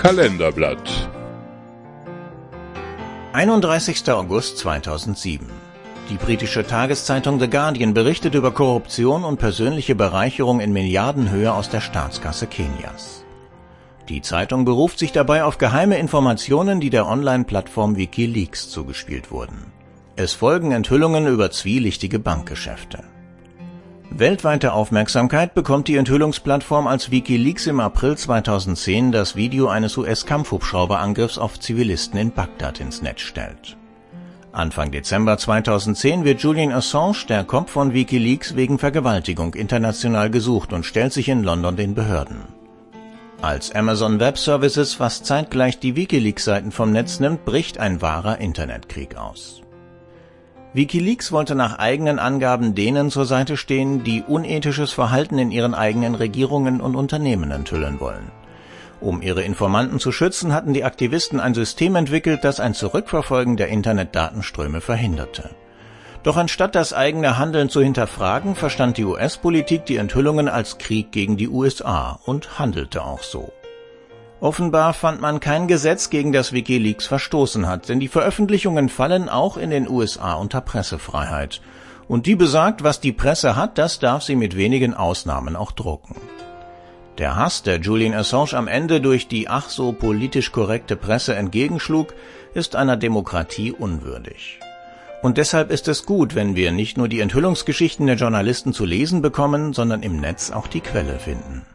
Kalenderblatt. 31. August 2007. Die britische Tageszeitung The Guardian berichtet über Korruption und persönliche Bereicherung in Milliardenhöhe aus der Staatskasse Kenias. Die Zeitung beruft sich dabei auf geheime Informationen, die der Online-Plattform WikiLeaks zugespielt wurden. Es folgen Enthüllungen über zwielichtige Bankgeschäfte. Weltweite Aufmerksamkeit bekommt die Enthüllungsplattform, als WikiLeaks im April 2010 das Video eines US-Kampfhubschrauberangriffs auf Zivilisten in Bagdad ins Netz stellt. Anfang Dezember 2010 wird Julian Assange, der Kopf von WikiLeaks, wegen Vergewaltigung international gesucht und stellt sich in London den Behörden. Als Amazon Web Services fast zeitgleich die WikiLeaks-Seiten vom Netz nimmt, bricht ein wahrer Internetkrieg aus. WikiLeaks wollte nach eigenen Angaben denen zur Seite stehen, die unethisches Verhalten in ihren eigenen Regierungen und Unternehmen enthüllen wollen. Um ihre Informanten zu schützen, hatten die Aktivisten ein System entwickelt, das ein Zurückverfolgen der Internetdatenströme verhinderte. Doch anstatt das eigene Handeln zu hinterfragen, verstand die US-Politik die Enthüllungen als Krieg gegen die USA und handelte auch so. Offenbar fand man kein Gesetz, gegen das WikiLeaks verstoßen hat, denn die Veröffentlichungen fallen auch in den USA unter Pressefreiheit. Und die besagt, was die Presse hat, das darf sie mit wenigen Ausnahmen auch drucken. Der Hass, der Julian Assange am Ende durch die ach so politisch korrekte Presse entgegenschlug, ist einer Demokratie unwürdig. Und deshalb ist es gut, wenn wir nicht nur die Enthüllungsgeschichten der Journalisten zu lesen bekommen, sondern im Netz auch die Quelle finden.